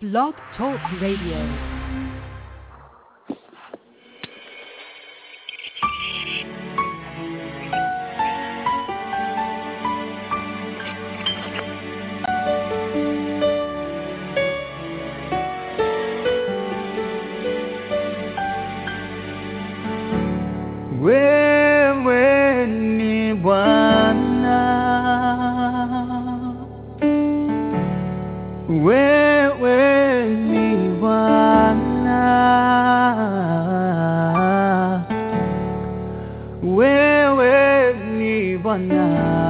Blog Talk Radio. Wewe ni Bwana, wewe ni Bwana, wewe ni Bwana,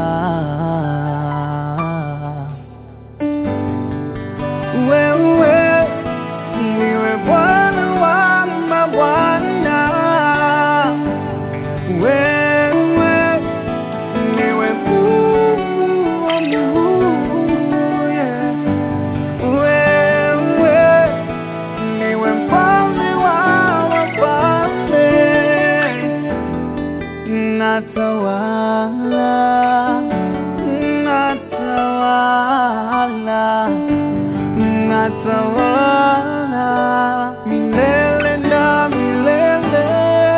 wewe niwe Bwana wa mabwana. Wewe niwe Mungu wa Mungu, yeah. Wewe niwe mfalme wa wafalme. Natawala, natawala, natawala milele na milele.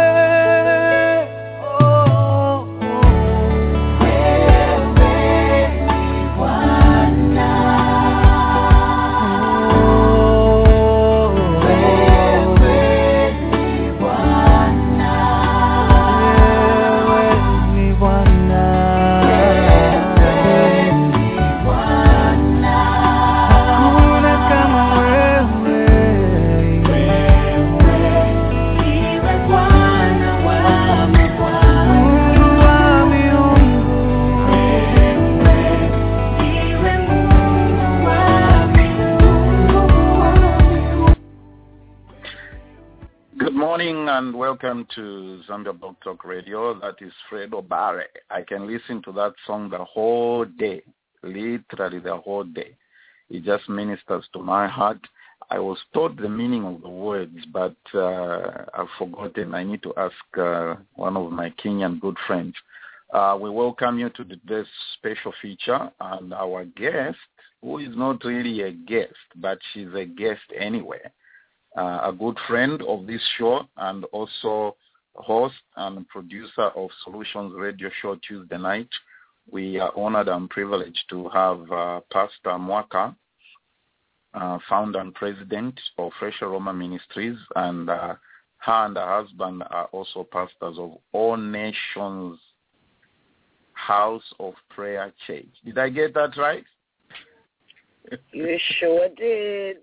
And welcome to Zambia Blog Talk Radio. That is Fred Obare. I can listen to that song the whole day, literally the whole day. It just ministers to my heart. I was taught the meaning of the words, but I've forgotten. I need to ask one of my Kenyan good friends. We welcome you to this special feature, and our guest, who is not really a guest, but she's a guest anyway. A good friend of this show and also host and producer of Solutions Radio Show Tuesday Night. We are honored and privileged to have Pastor Mwaka, founder and president of Fresh Aroma Ministries, and her and her husband are also pastors of All Nations House of Prayer Church. Did I get that right? You sure did.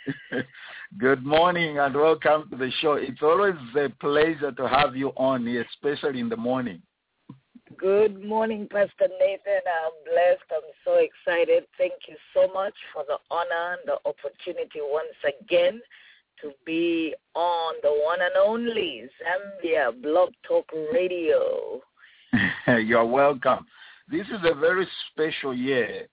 Good morning and welcome to the show. It's always a pleasure to have you on, especially in the morning. Good morning, Pastor Nathan. I'm blessed. I'm so excited. Thank you so much for the honor and the opportunity once again to be on the one and only Zambia Blog Talk Radio. You're welcome. This is a very special year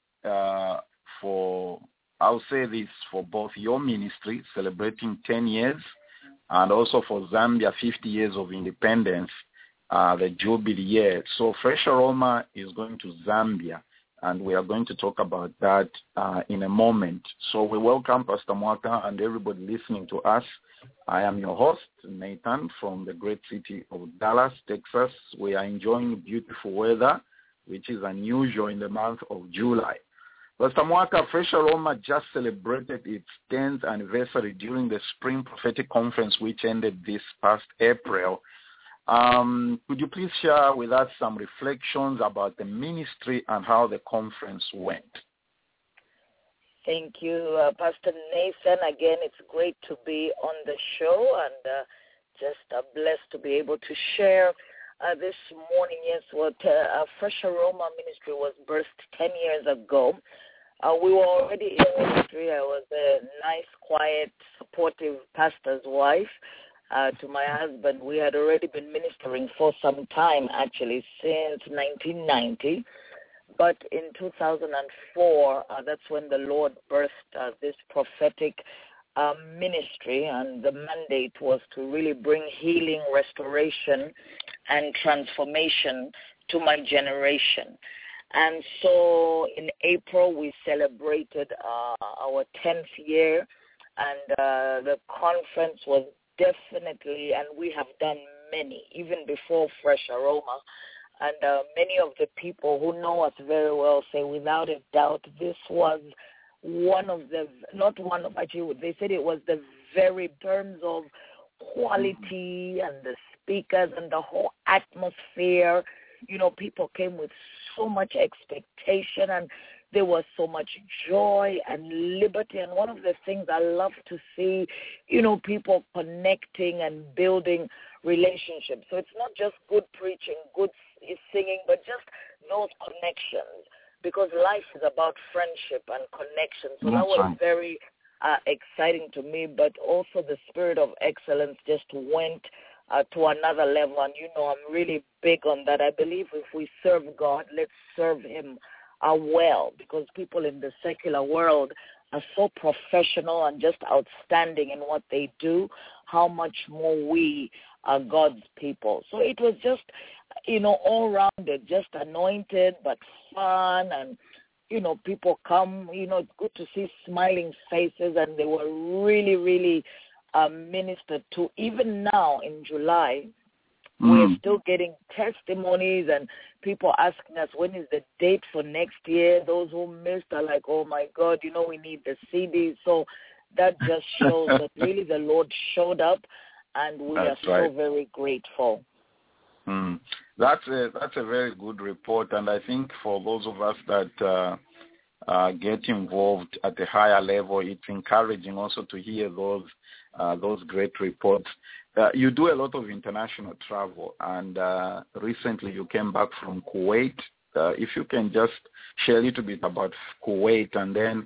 for, I'll say this, for both your ministry, celebrating 10 years, and also for Zambia, 50 years of independence, the Jubilee year. So Fresh Aroma is going to Zambia, and we are going to talk about that in a moment. So we welcome Pastor Mwaka and everybody listening to us. I am your host, Nathan, from the great city of Dallas, Texas. We are enjoying beautiful weather, which is unusual in the month of July. Pastor Mwaka, Fresh Aroma just celebrated its 10th anniversary during the Spring Prophetic Conference, which ended this past April. Could you please share with us some reflections about the ministry and how the conference went? Thank you, Pastor Nathan. Again, it's great to be on the show and just blessed to be able to share this morning. Yes, what Fresh Aroma Ministry was birthed 10 years ago. We were already in ministry. I was a nice, quiet, supportive pastor's wife to my husband. We had already been ministering for some time, actually, since 1990. But in 2004, that's when the Lord birthed this prophetic ministry, and the mandate was to really bring healing, restoration, and transformation to my generation. And so in April, we celebrated our 10th year And the conference was definitely, and we have done many, even before Fresh Aroma. And many of the people who know us very well say, without a doubt, this was one of the, not one of, actually, they said it was the very terms of quality and the speakers and the whole atmosphere. You know, people came with so much expectation, and there was so much joy and liberty. And one of the things I love to see, you know, people connecting and building relationships. So it's not just good preaching, good singing, but just those connections, because life is about friendship and connection. So that was very exciting to me, but also the spirit of excellence just went to another level. And, you know, I'm really big on that. I believe if we serve God, let's serve him well, because people in the secular world are so professional and just outstanding in what they do. How much more we are God's people. So it was just, you know, all rounded, just anointed, but fun. And, you know, people come, you know, it's good to see smiling faces, and they were really, really ministered to. Even now in July, we're still getting testimonies and people asking us, when is the date for next year? Those who missed are like, oh, my God, you know, we need the CDs. So that just shows that really the Lord showed up, and we are so very grateful. That's a very good report, and I think for those of us that get involved at a higher level, it's encouraging also to hear those great reports. You do a lot of international travel, and recently you came back from Kuwait. If you can just share a little bit about Kuwait, and then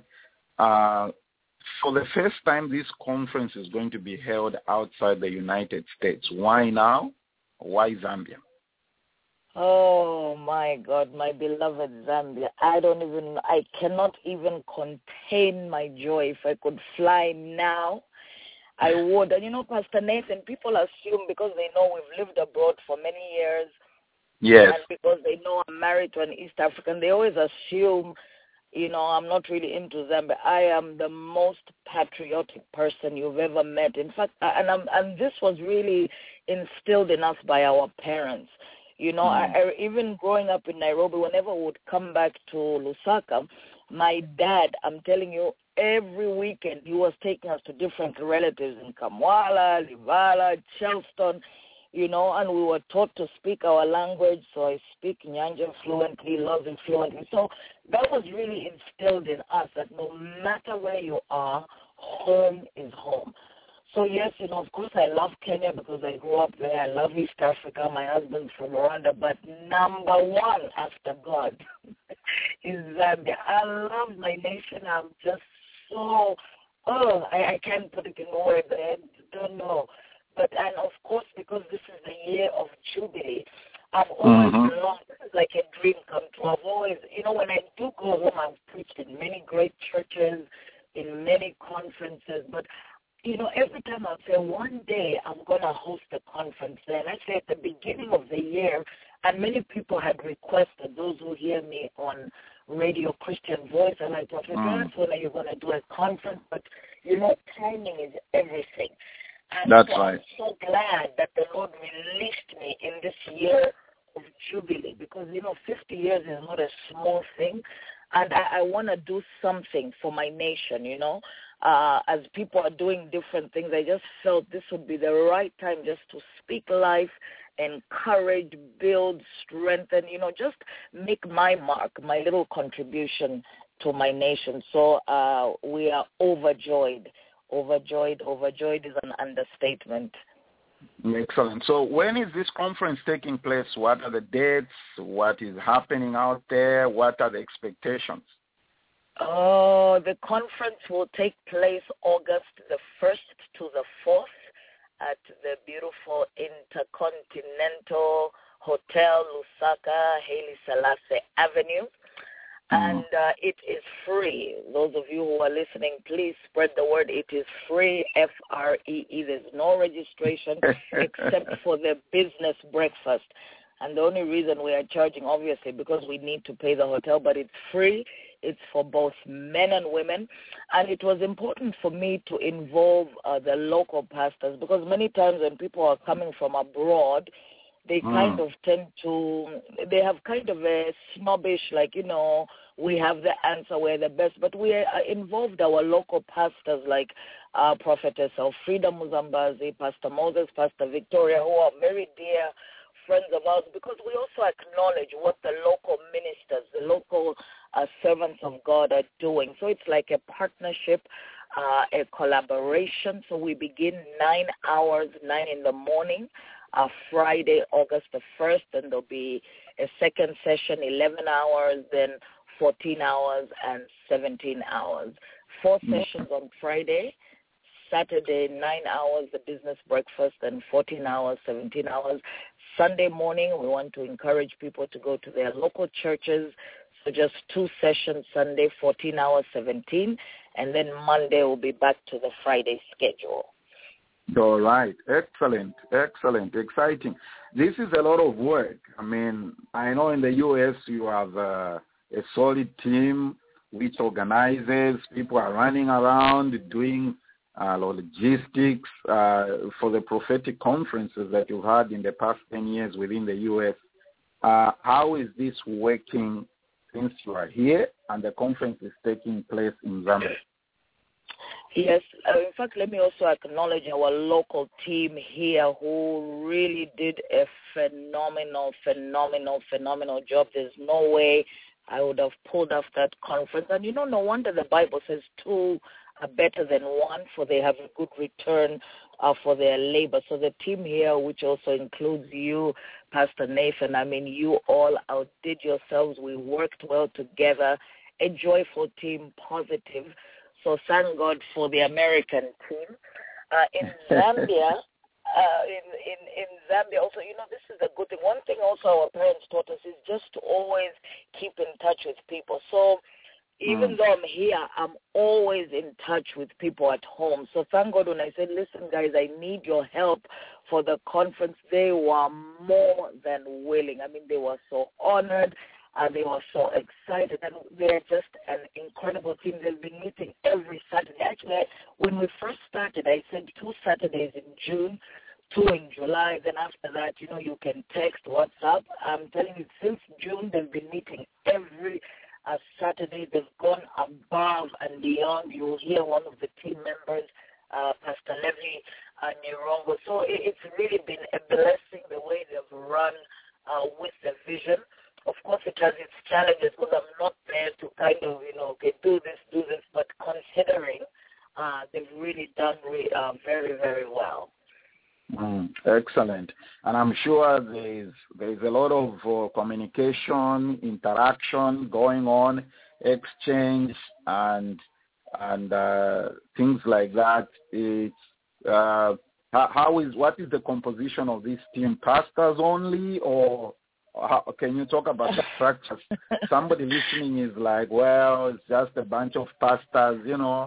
for the first time this conference is going to be held outside the United States. Why now? Why Zambia? Oh, my God, my beloved Zambia. I cannot even contain my joy. If I could fly now, I would. And, you know, Pastor Nathan, people assume because they know we've lived abroad for many years, yes, and because they know I'm married to an East African, they always assume, you know, I'm not really into Zambia. I am the most patriotic person you've ever met. In fact, and this was really instilled in us by our parents. You know, I even growing up in Nairobi, whenever we would come back to Lusaka, my dad, I'm telling you, every weekend he was taking us to different relatives in Kamwala, Livala, Charleston, you know, and we were taught to speak our language. So I speak Nyanja fluently, Lozi fluently. So that was really instilled in us that no matter where you are, home is home. So, yes, you know, of course I love Kenya because I grew up there. I love East Africa. My husband's from Rwanda. But number one after God is Zambia. I love my nation. I'm just so, I can't put it in words. I don't know. But, and of course, because this is the year of Jubilee, I've always longed, this is like a dream come true. I've always, you know, when I do go home, I've preached in many great churches, in many conferences, but you know, every time I say one day I'm going to host a conference there, and I say at the beginning of the year, and many people had requested, those who hear me on Radio Christian Voice, and I thought, when are you going to do a conference? But, you know, timing is everything. And that's so right. I'm so glad that the Lord released me in this year of Jubilee, because, you know, 50 years is not a small thing, and I want to do something for my nation, you know. As people are doing different things, I just felt this would be the right time just to speak life, encourage, build, strengthen, you know, just make my mark, my little contribution to my nation. So we are overjoyed. Overjoyed is an understatement. Excellent. So when is this conference taking place? What are the dates? What is happening out there? What are the expectations? Oh, the conference will take place August the 1st to the 4th at the beautiful Intercontinental Hotel, Lusaka, Haile Selassie Avenue. And it is free. Those of you who are listening, please spread the word. It is free, F-R-E-E. There's no registration except for the business breakfast. And the only reason we are charging, obviously, because we need to pay the hotel, but it's free. It's for both men and women. And it was important for me to involve the local pastors, because many times when people are coming from abroad, they kind of tend to, they have kind of a snobbish, like, we have the answer, we're the best. But we involved our local pastors like Prophetess Elfrida Muzambazi, Pastor Moses, Pastor Victoria, who are very dear friends of ours, because we also acknowledge what the local ministers, the local servants of God are doing. So it's like a partnership, a collaboration. So we begin 9 hours, 9 in the morning, Friday, August the 1st, and there'll be a second session, 11 hours, then 14 hours, and 17 hours. 4 sessions on Friday, Saturday, 9 hours, the business breakfast, and 14 hours, 17 hours. Sunday morning, we want to encourage people to go to their local churches. So just 2 sessions Sunday, 14 hours, 17, and then Monday we'll be back to the Friday schedule. All right. Excellent. Exciting. This is a lot of work. I mean, I know in the U.S. you have a solid team which organizes. People are running around doing logistics for the prophetic conferences that you've had in the past 10 years within the U.S. How is this working since you are here and the conference is taking place in Zambia? Yes. In fact, let me also acknowledge our local team here who really did a phenomenal job. There's no way I would have pulled off that conference. And, no wonder the Bible says 2 are better than 1, for they have a good return for their labor. So the team here, which also includes you, Pastor Nathan, I mean, you all outdid yourselves. We worked well together, a joyful team, positive. So thank God for the American team. In Zambia, in Zambia also, this is a good thing. One thing also our parents taught us is just to always keep in touch with people. So even though I'm here, I'm always in touch with people at home. So thank God when I said, listen, guys, I need your help for the conference, they were more than willing. I mean, they were so honored. They were so excited, and they're just an incredible team. They've been meeting every Saturday. Actually, when we first started, I said 2 Saturdays in June, 2 in July. Then after that, you can text, WhatsApp. I'm telling you, since June, they've been meeting every Saturday. They've gone above and beyond. You'll hear one of the team members, Pastor Levi Nirongo. So it's really been a blessing the way they've run with the vision. Of course, it has its challenges because I'm not there to kind of, okay, do this, but considering they've really done very, very well. Excellent. And I'm sure there's a lot of communication, interaction going on, exchange, and things like that. It's what is the composition of this team? Pastors only, or can you talk about the structure? Somebody listening is like, well, it's just a bunch of pastors, No,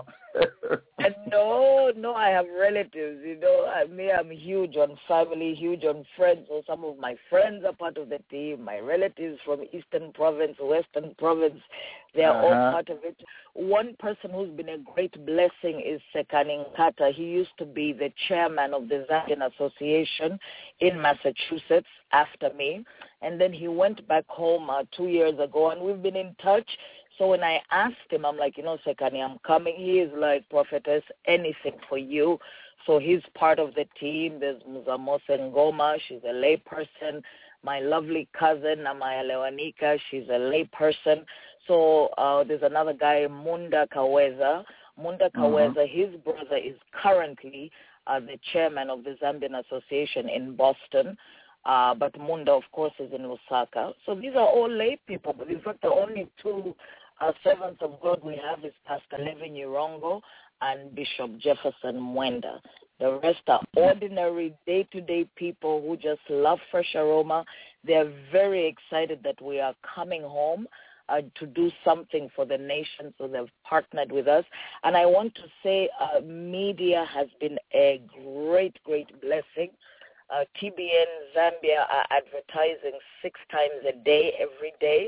I have relatives, I'm huge on family, huge on friends. So some of my friends are part of the team. My relatives from Eastern Province, Western Province, they are all part of it. One person who's been a great blessing is Sekani Nkata. He used to be the chairman of the Zambian Association in Massachusetts after me. And then he went back home 2 years ago, and we've been in touch. So when I asked him, I'm like, Sekani, I'm coming. He is like, Prophetess, anything for you. So he's part of the team. There's Muzamose Ngoma. She's a lay person. My lovely cousin, Namaya Lewanika, she's a lay person. So there's another guy, Munda Kaweza. His brother is currently the chairman of the Zambian Association in Boston. But Munda, of course, is in Lusaka. So these are all lay people. But in fact, the only 2 servants of God we have is Pastor Levi Nirongo and Bishop Jefferson Mwenda. The rest are ordinary, day-to-day people who just love Fresh Aroma. They're very excited that we are coming home to do something for the nation, so they've partnered with us. And I want to say media has been a great, great blessing. TBN Zambia are advertising 6 times a day, every day.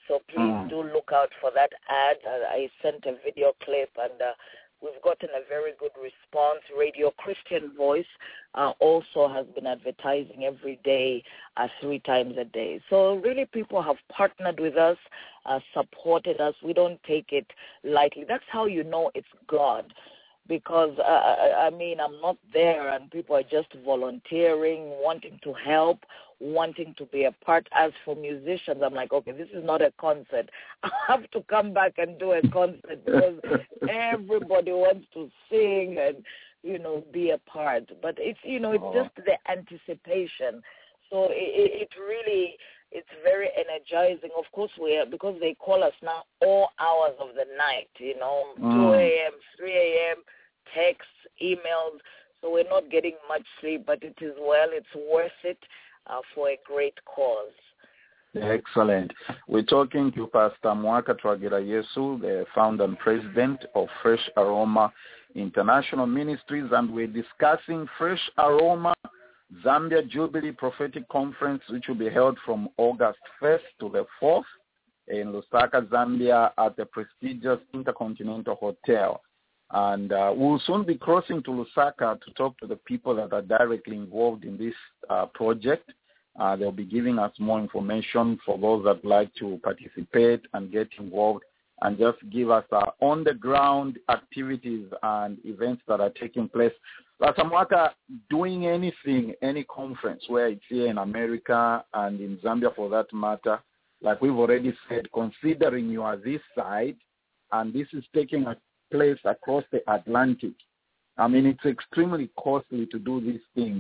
So please do look out for that ad. I sent a video clip, and we've gotten a very good response. Radio Christian Voice also has been advertising every day, 3 times a day. So really people have partnered with us, supported us. We don't take it lightly. That's how you know it's God. Because, I'm not there and people are just volunteering, wanting to help, wanting to be a part. As for musicians, I'm like, okay, this is not a concert. I have to come back and do a concert because everybody wants to sing and, be a part. But it's, it's just the anticipation. So it really, it's very energizing. Of course, because they call us now all hours of the night, 2 a.m., 3 a.m., texts, emails. So we're not getting much sleep, but it's worth it for a great cause. Excellent. We're talking to Pastor Mwaka Twagirayesu, the founder and president of Fresh Aroma International Ministries, and we're discussing Fresh Aroma Zambia Jubilee Prophetic Conference, which will be held from August 1st to the 4th in Lusaka, Zambia, at the prestigious Intercontinental Hotel. And we'll soon be crossing to Lusaka to talk to the people that are directly involved in this project. They'll be giving us more information for those that like to participate and get involved and just give us on-the-ground activities and events that are taking place. Pastor Mwaka, doing anything, any conference, where it's here in America and in Zambia for that matter, like we've already said, considering you are this side and this is taking place across the Atlantic, it's extremely costly to do these things.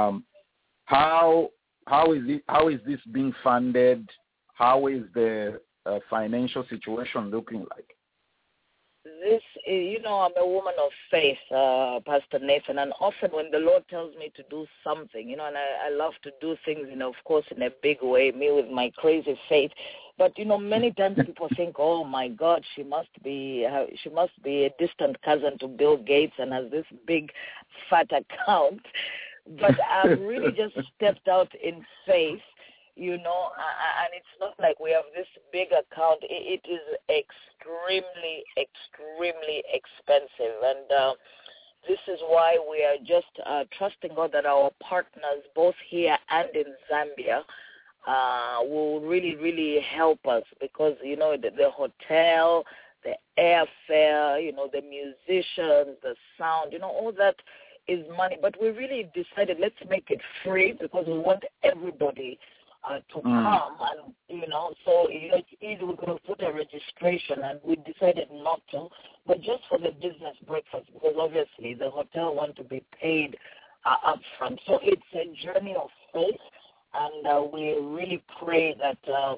How is this being funded? How is the financial situation looking like? This, I'm a woman of faith, Pastor Nathan, and often when the Lord tells me to do something, and I love to do things, of course, in a big way, me with my crazy faith. But, many times people think, oh, my God, she must be a distant cousin to Bill Gates and has this big, fat account. But I've really just stepped out in faith, and it's not like we have this big account. It is extremely, extremely expensive. And this is why we are just trusting God that our partners, both here and in Zambia, will really, really help us because, the hotel, the airfare, the musicians, the sound, all that is money. But we really decided let's make it free because we want everybody to come. And, so it's easy. We're going to put a registration, and we decided not to, but just for the business breakfast because obviously the hotel want to be paid up front. So it's a journey of faith. And we really pray that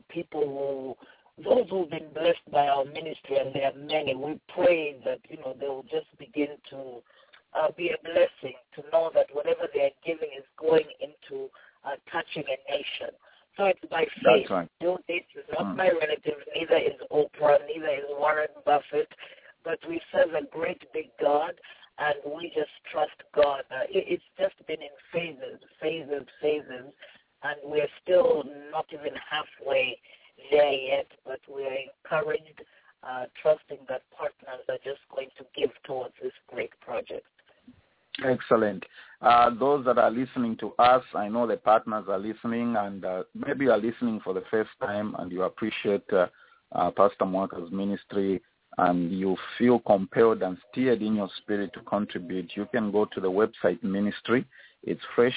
those who've been blessed by our ministry, and there are many, we pray that, they will just begin to be a blessing to know that whatever they're giving is going into touching a nation. So it's by faith. That's right. It's not my relatives, neither is Oprah, neither is Warren Buffett, but we serve a great big God, and we just trust God. It's just been in phases. And we're still not even halfway there yet, but we're encouraged, trusting that partners are just going to give towards this great project. Excellent. Those that are listening to us, I know the partners are listening, and maybe you are listening for the first time and you appreciate Pastor Mwaka's ministry and you feel compelled and stirred in your spirit to contribute. You can go to the website ministry. It's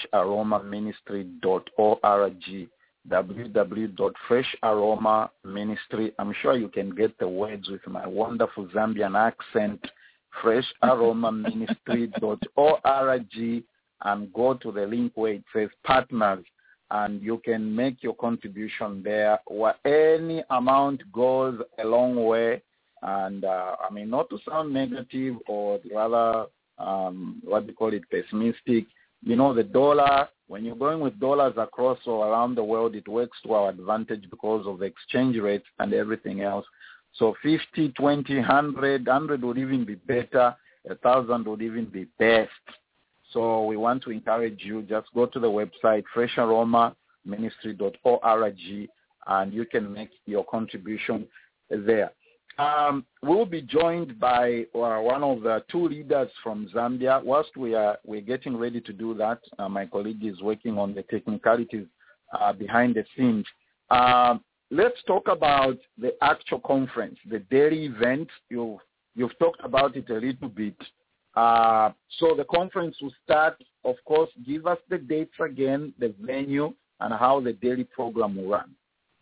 fresharomaministry.org, www.fresharomaministry. I'm sure you can get the words with my wonderful Zambian accent, fresharomaministry.org, and go to the link where it says partners, and you can make your contribution there. Where any amount goes a long way. And, not to sound negative or rather, pessimistic, the dollar, when you're going with dollars across or around the world, it works to our advantage because of the exchange rates and everything else. So 50, 20, 100 would even be better. 1,000 would even be best. So we want to encourage you, just go to the website, fresharomaministry.org, and you can make your contribution there. We'll be joined by one of the two leaders from Zambia. Whilst we're getting ready to do that, my colleague is working on the technicalities behind the scenes. Let's talk about the actual conference, the daily event. You've talked about it a little bit. So the conference will start, of course. Give us the dates again, the venue, and how the daily program will run.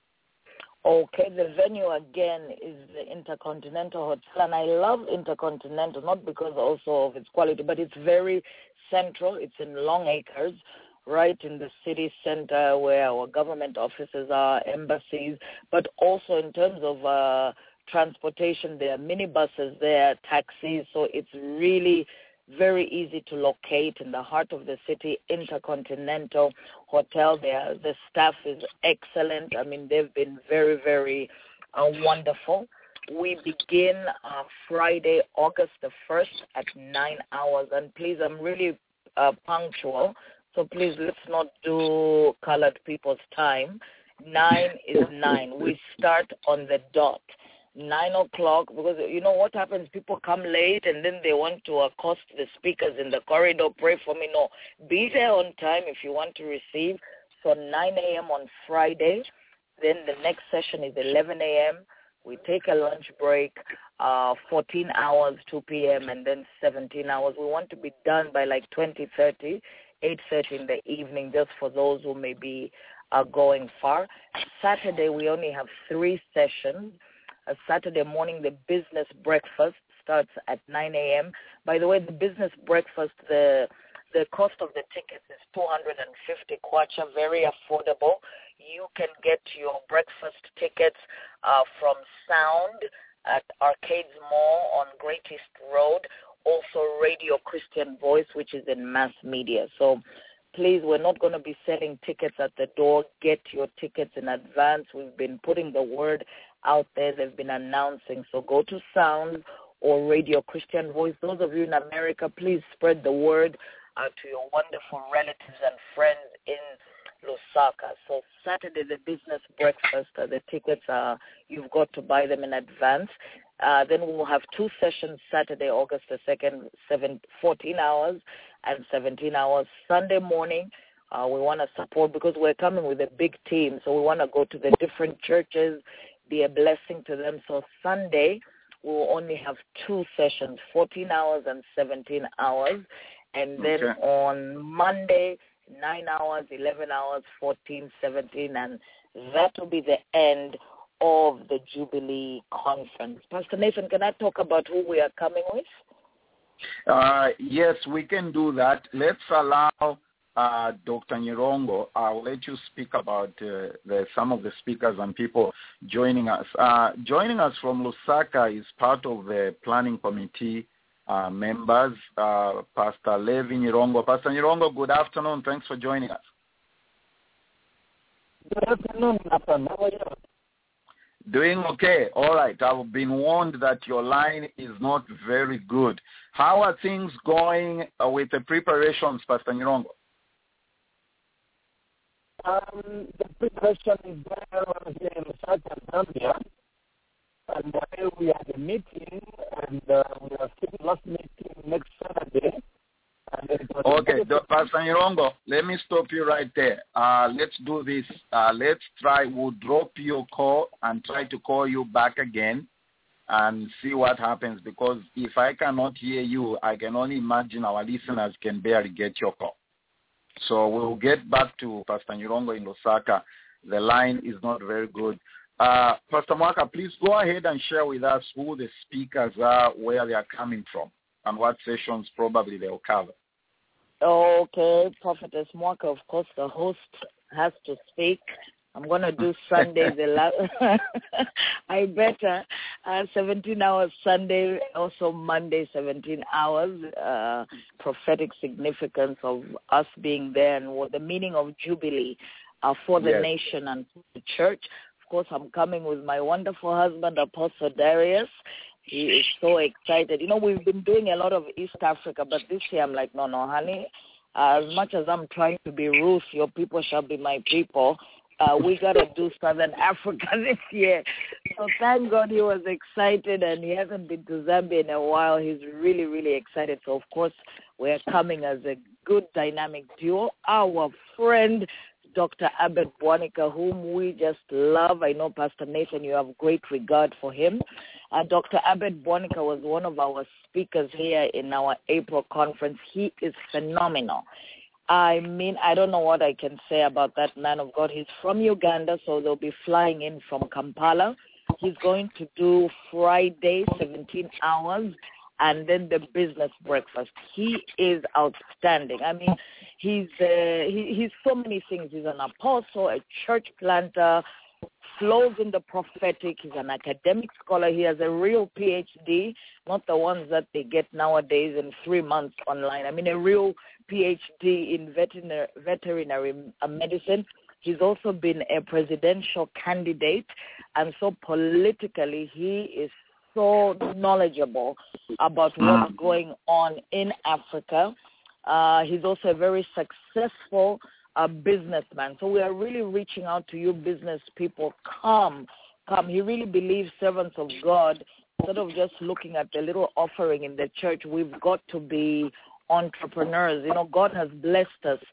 Okay, the venue again is the Intercontinental Hotel, and I love Intercontinental, not because also of its quality, but it's very central. It's in Long Acres, right in the city center where our government offices are, embassies, but also in terms of transportation, there are minibuses there, taxis, so it's really very easy to locate in the heart of the city. Intercontinental Hotel there. The staff is excellent. I mean, they've been very, very wonderful. We begin Friday, August the 1st at 9 hours. And please, I'm really punctual, so please let's not do colored people's time. 9 is 9. We start on the dot. 9 o'clock, because you know what happens, people come late and then they want to accost the speakers in the corridor, pray for me. No, be there on time if you want to receive. So 9 a.m. on Friday, then the next session is 11 a.m. We take a lunch break, 14 hours, 2 p.m., and then 17 hours. We want to be done by like 20:30, 8:30 in the evening, just for those who may be going far. Saturday, we only have 3 sessions. Saturday morning, the business breakfast starts at 9 a.m. By the way, the business breakfast, the cost of the tickets is 250 kwacha, very affordable. You can get your breakfast tickets from Sound at Arcades Mall on Great East Road, also Radio Christian Voice, which is in mass media. So please, we're not going to be selling tickets at the door. Get your tickets in advance. We've been putting the word out there. They've been announcing. So go to Sound or Radio Christian Voice. Those of you in America, please spread the word to your wonderful relatives and friends in Lusaka. So Saturday, the business breakfast, the tickets, you've got to buy them in advance. Then we will have 2 sessions Saturday, August the 2nd, 14 hours and 17 hours. Sunday morning, we want to support because we're coming with a big team. So we want to go to the different churches, be a blessing to them. So Sunday, we will only have 2 sessions, 14 hours and 17 hours. And then on Monday, 9 hours, 11 hours, 14, 17, and that will be the end of the Jubilee Conference. Pastor Nathan, can I talk about who we are coming with? Yes, we can do that. Let's allow Dr. Nyirongo. I'll let you speak about some of the speakers and people joining us. Joining us from Lusaka is part of the planning committee members, Pastor Levi Nyirongo. Pastor Nyirongo, good afternoon. Thanks for joining us. Good afternoon, Nathan. How are you? Doing okay. All right. I've been warned that your line is not very good. How are things going with the preparations, Pastor Nyirongo? The preparation is going on here in Lusaka, Zambia. And we had a meeting, and we are still last meeting next Saturday. Okay, Pastor Nyirongo, let me stop you right there. Let's do this. Let's try. We'll drop your call and try to call you back again and see what happens, because if I cannot hear you, I can only imagine our listeners can barely get your call. So we'll get back to Pastor Nyirongo in Lusaka. The line is not very good. Pastor Mwaka, please go ahead and share with us who the speakers are, where they are coming from, and what sessions probably they'll cover. Okay, Prophetess Mwaka, of course, the host has to speak. I'm going to do Sunday, I better, 17 hours Sunday, also Monday, 17 hours, prophetic significance of us being there and what the meaning of Jubilee for the nation and for the church. Of course, I'm coming with my wonderful husband, Apostle Darius. He is so excited. You know, we've been doing a lot of East Africa, but this year I'm like, no, honey. As much as I'm trying to be Ruth, your people shall be my people. we got to do Southern Africa this year. So thank God he was excited, and he hasn't been to Zambia in a while. He's really, really excited. So, of course, we're coming as a good dynamic duo. Our friend, Dr. Abed Bwanika, whom we just love. I know, Pastor Nathan, you have great regard for him. Dr. Abed Bwanika was one of our speakers here in our April conference. He is phenomenal. I mean, I don't know what I can say about that man of God. He's from Uganda, so they'll be flying in from Kampala. He's going to do Friday, 17 hours, and then the business breakfast. He is outstanding. I mean, he's so many things. He's an apostle, a church planter, flows in the prophetic. He's an academic scholar. He has a real PhD, not the ones that they get nowadays in 3 months online. I mean, a real PhD in veterinary medicine. He's also been a presidential candidate, and so politically he is so knowledgeable about what's going on in Africa. He's also a very successful businessman. So we are really reaching out to you business people. Come. He really believes servants of God, instead of just looking at the little offering in the church, we've got to be entrepreneurs. You know, God has blessed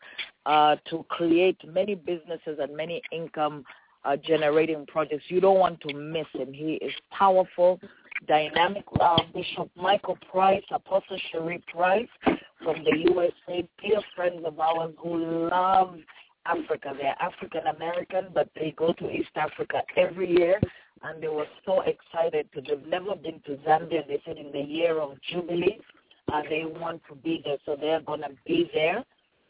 us to create many businesses and many income generating projects. You don't want to miss him. He is powerful, dynamic. Bishop Michael Price, Apostle Cherie Price from the USA, dear friends of ours who love Africa. They're African American, but they go to East Africa every year, and they were so excited to. They've never been to Zambia. They said in the year of Jubilee, they want to be there, so they're going to be there.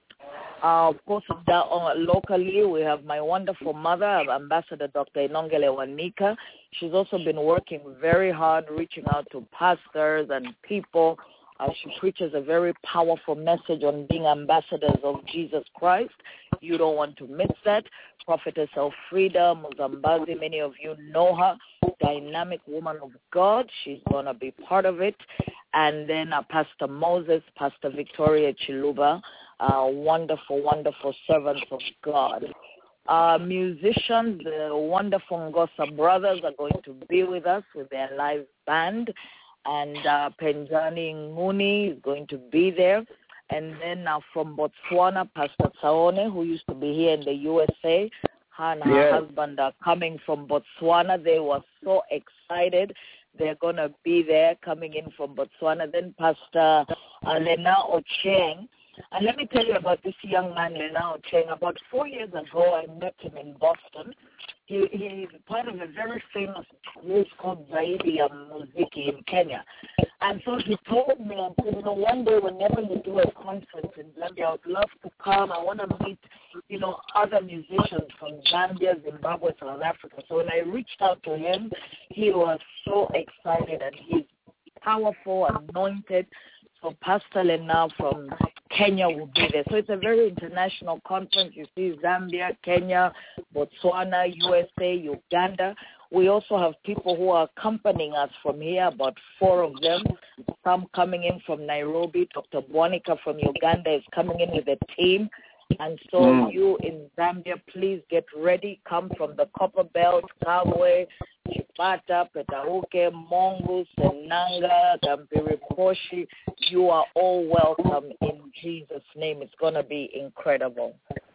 Of course, locally, we have my wonderful mother, Ambassador Dr. Inongele Wanika. She's also been working very hard, reaching out to pastors and people. She preaches a very powerful message on being ambassadors of Jesus Christ. You don't want to miss that. Prophetess Elfrida Muzambazi, many of you know her, dynamic woman of God. She's going to be part of it. And then Pastor Moses, Pastor Victoria Chiluba, wonderful, wonderful servants of God. Musicians, the wonderful Ngosa brothers are going to be with us with their live band. And Penjani Nguni is going to be there. And then from Botswana, Pastor Saone, who used to be here in the USA, her and her husband are coming from Botswana. They were so excited. They're going to be there coming in from Botswana. Then Pastor Lena Ocheng. And let me tell you about this young man, Lena Ocheng. About 4 years ago, I met him in Boston. He's part of a very famous group called Zaidi ya Muziki in Kenya. And so he told me, you know, one day whenever you do a conference in Zambia, I would love to come. I want to meet, you know, other musicians from Zambia, Zimbabwe, South Africa. So when I reached out to him, he was so excited, and he's powerful, anointed. So Pastor Lena from Kenya will be there. So it's a very international conference. You see Zambia, Kenya, Botswana, USA, Uganda. We also have people who are accompanying us from here, about 4 of them, some coming in from Nairobi. Dr. Bwanika from Uganda is coming in with a team. And so you in Zambia, please get ready. Come from the Copper Belt, Kabwe, Chipata, Petahuke, Mongoose, Senanga, Gampiriposhi. You are all welcome in Jesus' name. It's going to be incredible.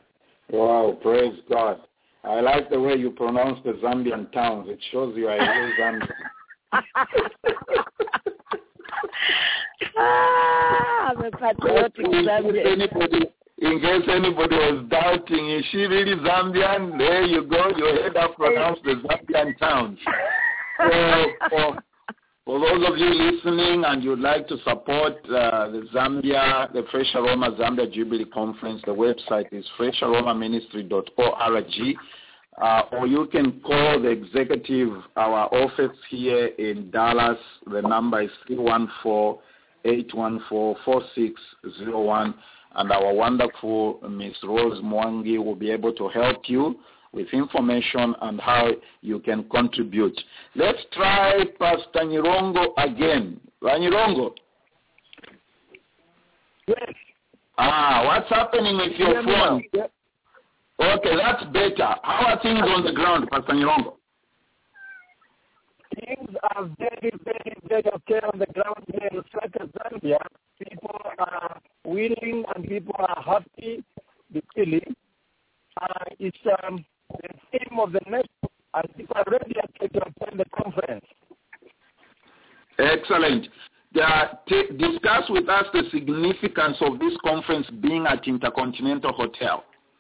Wow, praise God. I like the way you pronounce the Zambian towns. It shows you are a real Zambian. I'm a patriotic Zambian. In case anybody was doubting, is she really Zambian? There you go. You heard her pronounce the Zambian towns. So, for those of you listening and you'd like to support the Fresh Aroma Zambia Jubilee Conference, the website is fresharomaministry.org. Or you can call the executive, our office here in Dallas. The number is 314-814-4601. And our wonderful Ms. Rose Mwangi will be able to help you with information on how you can contribute. Let's try Pastor Nyirongo again. Nyirongo? Yes. What's happening with your phone? Okay, that's better. How are things on the ground, Pastor Nyirongo? Things are very, very, very okay on the ground here in Lusaka, Zambia. People are willing and people are happy, really. It's the theme of the next, and people are ready to attend the conference. Excellent. Discuss with us the significance of this conference being at Intercontinental Hotel.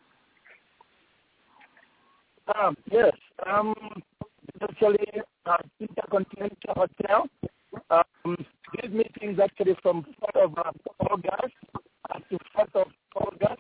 Yes. Actually, Intercontinental Hotel. These meetings actually from 4th of August to 4th of August.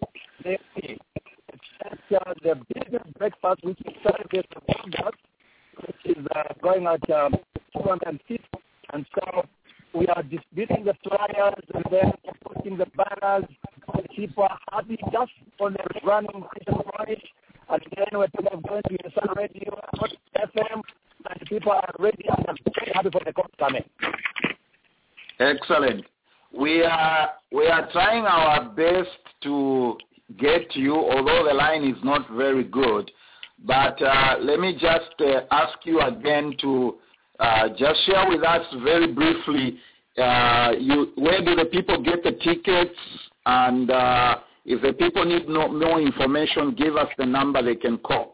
It's the business breakfast, which is Saturday of August, which is going at 250. And so we are distributing the flyers and then putting the banners. People are happy just on the running Christian Voice. And then we're talking of going to the Sun Radio, FM, and people are ready and very happy for the conference coming. Excellent. We are trying our best to get to you, although the line is not very good. But let me just ask you again to just share with us very briefly where do the people get the tickets, and if the people need more information, give us the number they can call.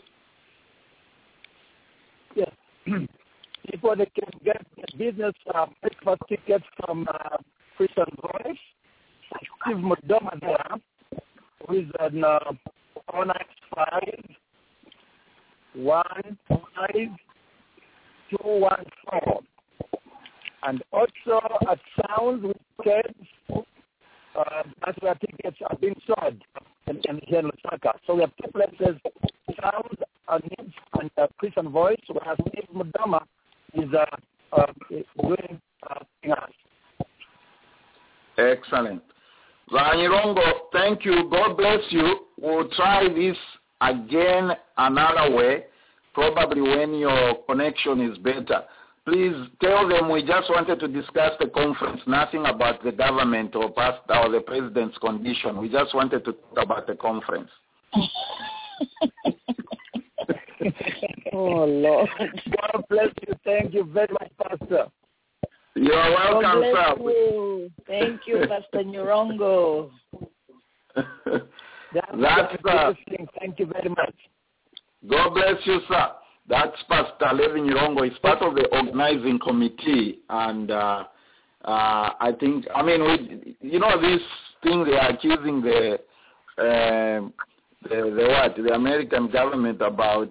Yes. People they can get business breakfast tickets from Christian Voice. Steve Mudoma there, who is an 495 15214. And also at Sounds with Kids, that's where tickets are being sold in here in Lusaka. So we have two places, Sounds and Christian Voice, where Steve Mudoma is doing us. Excellent. Nyirongo, thank you. God bless you. We'll try this again another way, probably when your connection is better. Please tell them we just wanted to discuss the conference, nothing about the government or the president's condition. We just wanted to talk about the conference. Oh, Lord. God bless you. Thank you very much, Pastor. You're welcome, God bless sir. you. Thank you, Pastor Nyirongo. Thank you very much. God bless you, sir. That's Pastor Levi Nyirongo. He's part of the organizing committee, and I think, this thing they are accusing the American government about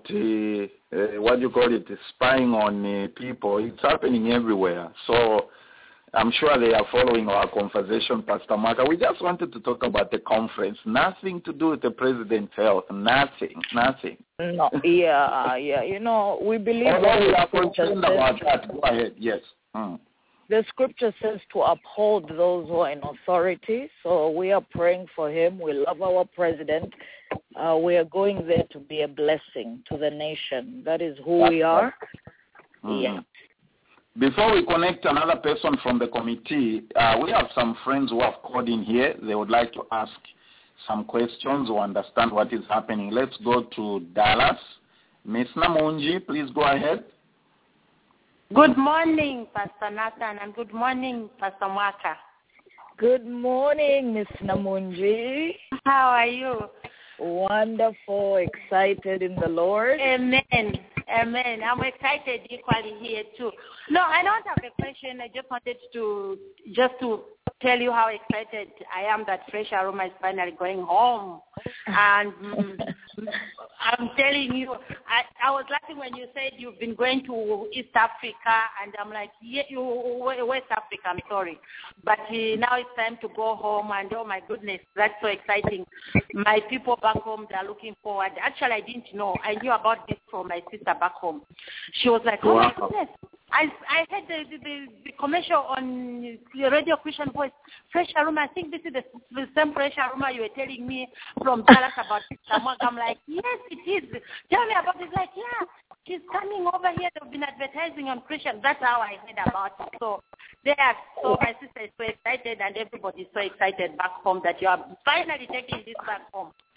spying on people. It's happening everywhere. So I'm sure they are following our conversation, Pastor Maka. We just wanted to talk about the conference. Nothing to do with the president's health. Nothing. No, yeah. We believe that we are concerned about that. Go ahead, yes. The scripture says to uphold those who are in authority. So we are praying for him. We love our president. We are going there to be a blessing to the nation. That is who we are. Yeah. Before we connect another person from the committee, we have some friends who have called in here. They would like to ask some questions or understand what is happening. Let's go to Dallas. Miss Namunji, please go ahead. Good morning, Pastor Nathan, and good morning, Pastor Mwaka. Good morning, Miss Namunji. How are you? Wonderful, excited in the Lord. Amen. I'm excited equally here too. No, I don't have a question. I just wanted to tell you how excited I am that Fresh Aroma is finally going home. And I'm telling you, I was laughing when you said you've been going to East Africa, and I'm like, yeah, West Africa, I'm sorry. But now it's time to go home, and oh my goodness, that's so exciting. My people back home, they're looking forward. Actually, I didn't know. I knew about this from my sister back home. She was like, oh my goodness. I heard the commercial on the Radio Christian Voice, Fresh Aroma. I think this is the same Fresh Aroma you were telling me from Dallas about. I'm like, yes, it is. Tell me about it. Like, yeah, she's coming over here. They've been advertising on Christian. That's how I heard about it. So my sister is so excited, and everybody is so excited back home that you are finally taking this back home.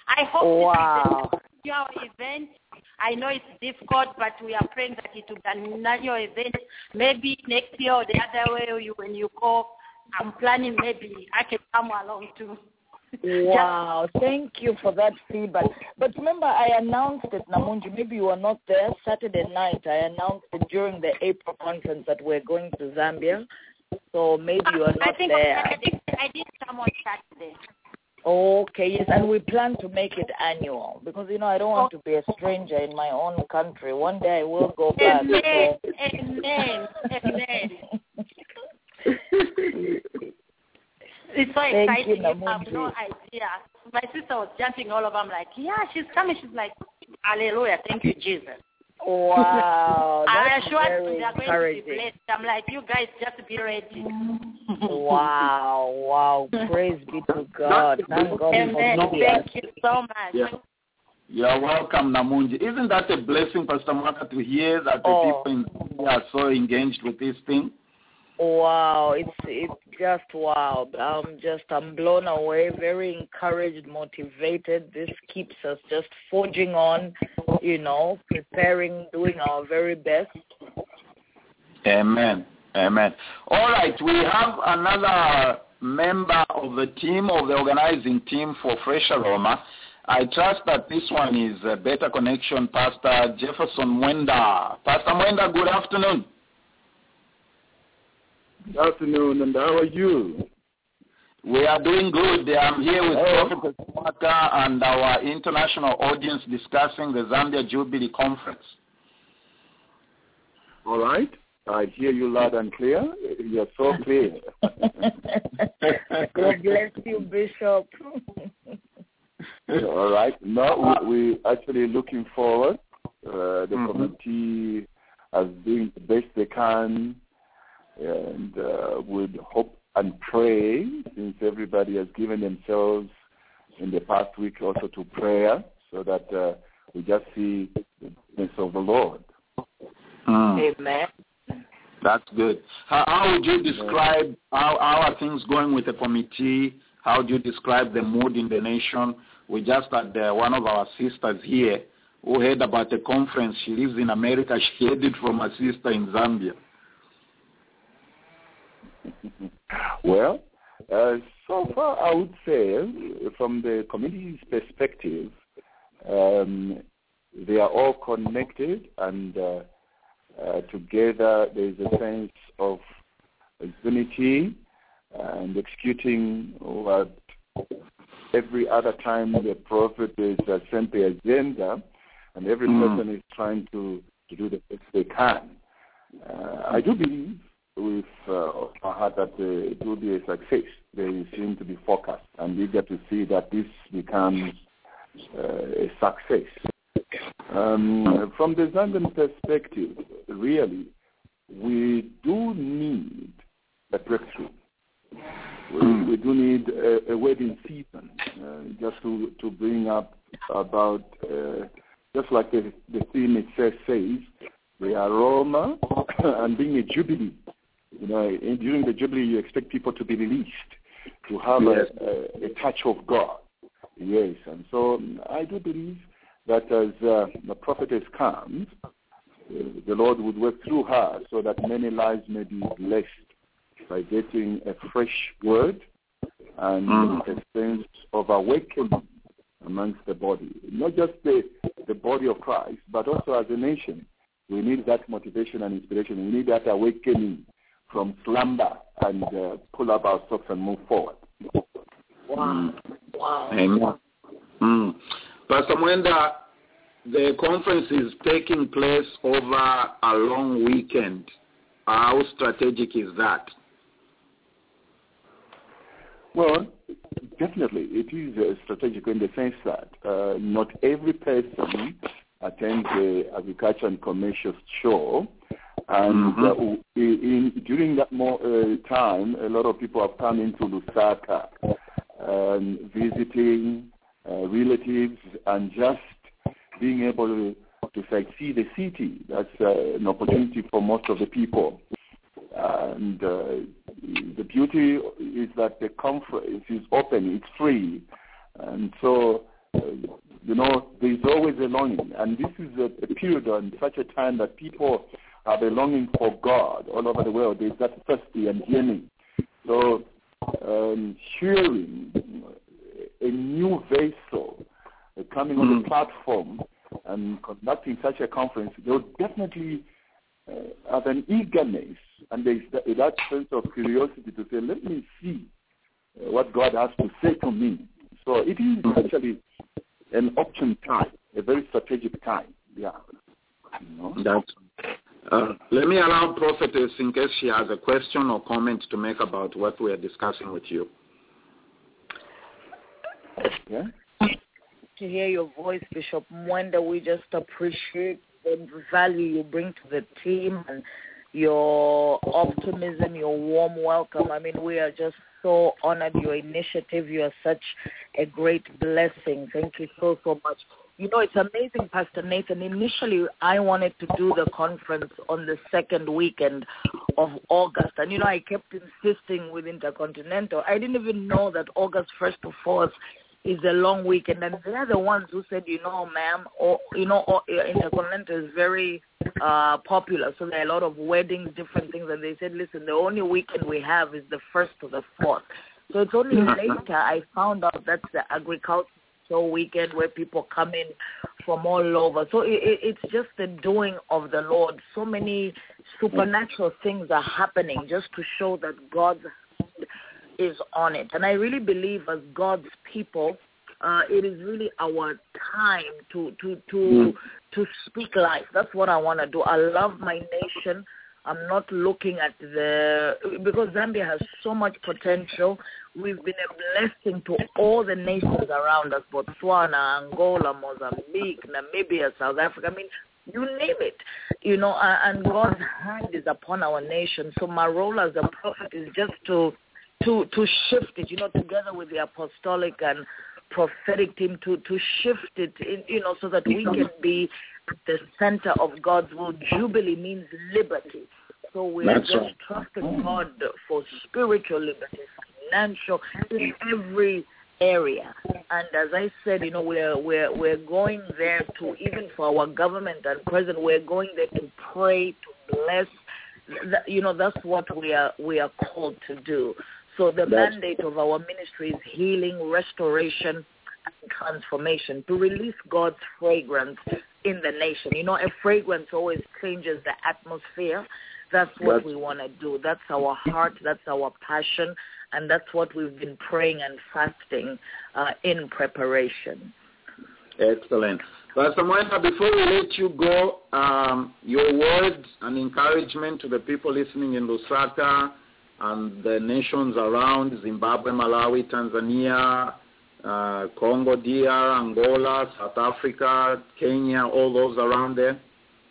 I hope this is our event. I know it's difficult, but we are praying that it will be an annual event. Maybe next year or the other way, when you go, I'm planning maybe I can come along too. Wow, thank you for that feedback. But remember, I announced it, Namunji, maybe you were not there, Saturday night. I announced it during the April conference that we're going to Zambia. So maybe you are not there. I did come on Saturday. Okay, yes, and we plan to make it annual because, I don't want to be a stranger in my own country. One day I will go back. Amen. It's so exciting. You have no idea. My sister was jumping all over. I'm like, yeah, she's coming. She's like, hallelujah. Thank you, Jesus. Wow. I assured them they're going to be blessed. I'm like, you guys just be ready. Wow. Praise be to God. Thank God. Amen. Thank you so much. Yeah. You're welcome, Namunji. Isn't that a blessing, Pastor Maka, to hear that the people in Zambia are so engaged with this thing? Wow, it's just wow. I'm blown away, very encouraged, motivated. This keeps us just forging on, preparing, doing our very best. Amen. All right, we have another member of the team, of the organizing team for Fresh Aroma. I trust that this one is a better connection, Pastor Jefferson Mwenda. Pastor Mwenda, good afternoon. Good afternoon, and how are you? We are doing good. I'm here with Prophet Maka and our international audience discussing the Zambia Jubilee Conference. All right. I hear you loud and clear. You're so clear. God bless you, Bishop. All right. No, we're actually looking forward. The committee is doing the best they can, and would hope and pray, since everybody has given themselves in the past week also to prayer, so that we just see the goodness of the Lord. Amen. That's good. How would you describe how are things going with the committee? How do you describe the mood in the nation? We just had one of our sisters here who heard about the conference. She lives in America. She heard it from her sister in Zambia. Well, so far I would say from the community's perspective, they are all connected and together there is a sense of unity and executing what every other time the prophet is sent the agenda, and every person is trying to do the best they can. I do believe with our heart that it will be a success. They seem to be focused and eager to see that this becomes a success. From the Zambian perspective, really, we do need a breakthrough. We do need a wedding season, just to bring up about, just like the theme itself says, the aroma and being a jubilee. During the jubilee, you expect people to be released, to have a touch of God. Yes, and so I do believe that as the prophetess comes, the Lord would work through her so that many lives may be blessed by getting a fresh word and a sense of awakening amongst the body. Not just the body of Christ, but also as a nation. We need that motivation and inspiration. We need that awakening from slumber and pull up our socks and move forward. Wow. Amen. Pastor Mwenda, the conference is taking place over a long weekend. How strategic is that? Well, definitely, it is strategic in the sense that not every person attends the agriculture and commercial show, and during that time, a lot of people have come into Lusaka, visiting relatives and just being able to see the city. That's an opportunity for most of the people. And the beauty is that the conference is open, it's free. And so there's always a longing. And this is a period and such a time that people have a longing for God all over the world. There's that thirsty and yearning. So hearing a new vessel coming on the platform and conducting such a conference, they'll definitely have an eagerness, and there's that sense of curiosity to say, let me see what God has to say to me. So it is actually an option time, a very strategic time. Yeah. Let me allow Prophetess in case she has a question or comment to make about what we are discussing with you. Yeah. To hear your voice, Bishop Mwenda, we just appreciate the value you bring to the team and your optimism, your warm welcome. I mean, we are just so honored, your initiative. You are such a great blessing. Thank you so much. It's amazing, Pastor Nathan. Initially, I wanted to do the conference on the second weekend of August. And, I kept insisting with Intercontinental. I didn't even know that August 1st to 4th is a long weekend. And they're the ones who said, ma'am, Intercontinental is very popular. So there are a lot of weddings, different things. And they said, listen, the only weekend we have is the 1st to the 4th. So it's only later I found out that's the agriculture weekend where people come in from all over. So it's just the doing of the Lord. So many supernatural things are happening just to show that God is on it. And I really believe as God's people, it is really our time to speak life. That's what I want to do. I love my nation. I'm not looking at because Zambia has so much potential. We've been a blessing to all the nations around us, Botswana, Angola, Mozambique, Namibia, South Africa. I mean, you name it, and God's hand is upon our nation. So my role as a prophet is just to shift it, together with the apostolic and prophetic team to shift it, so that we can be at the center of God's will. Jubilee means liberty. So we're just trusting God for spiritual liberty, financial, in every area. And as I said, we're going there to, even for our government and president, we're going there to pray, to bless. That's what we are called to do. So the mandate of our ministry is healing, restoration, and transformation, to release God's fragrance in the nation. A fragrance always changes the atmosphere. That's what we want to do. That's our heart. That's our passion. And that's what we've been praying and fasting in preparation. Excellent. Pastor Mwenda, before we let you go, your words and encouragement to the people listening in Lusaka and the nations around, Zimbabwe, Malawi, Tanzania, Congo, DR, Angola, South Africa, Kenya, all those around there?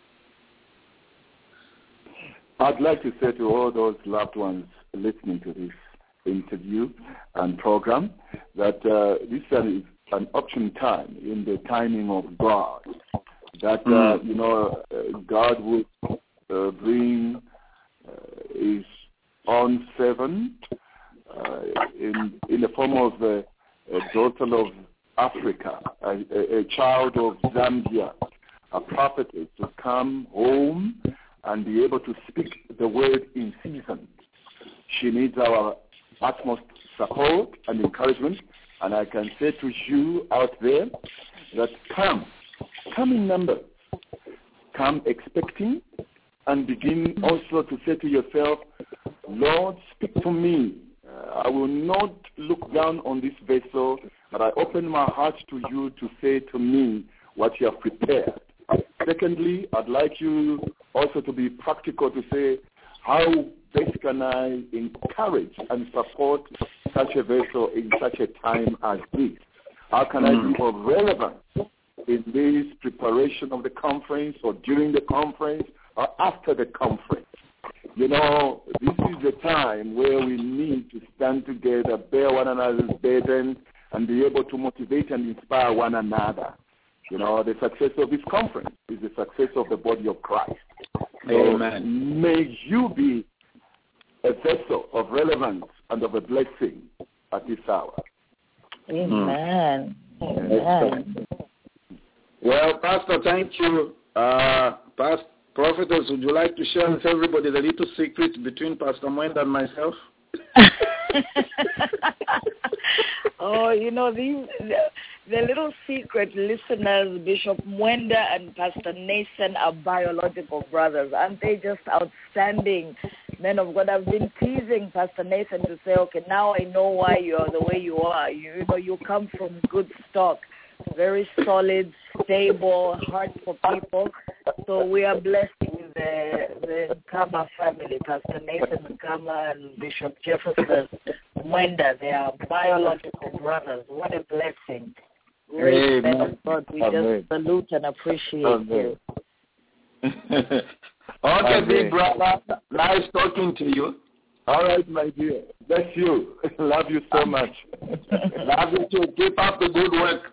I'd like to say to all those loved ones listening to this interview and program that this is an option time in the timing of God. That, God will bring his own servant in the form of a daughter of Africa, a child of Zambia, a prophetess to come home and be able to speak the word in season. She needs our utmost support and encouragement. And I can say to you out there that come in numbers, come expecting, and begin also to say to yourself, Lord, speak to me. I will not look down on this vessel, but I open my heart to you to say to me what you have prepared. Secondly, I'd like you also to be practical to say, how best can I encourage and support such a vessel in such a time as this? How can I be of relevance in this preparation of the conference or during the conference or after the conference? This is the time where we need to stand together, bear one another's burden, and be able to motivate and inspire one another. The success of this conference is the success of the body of Christ. Amen. May you be a vessel of relevance and of a blessing at this hour. Amen. Amen. Well, Pastor, thank you. Prophetess, would you like to share with everybody the little secret between Pastor Mwenda and myself? Oh, the little secret, listeners, Bishop Mwenda and Pastor Nathan are biological brothers. Aren't they just outstanding men of God? I've been teasing Pastor Nathan to say, okay, now I know why you are the way you are. You come from good stock, very solid, stable, heart for people. So we are blessed with the Nkama family, Pastor Nathan Nkama and Bishop Jefferson Mwenda. They are biological brothers. What a blessing. Great men of God. We just salute and appreciate you. Okay, big brother. Nice talking to you. All right, my dear. Bless you. Love you so much. Love you too. Keep up the good work.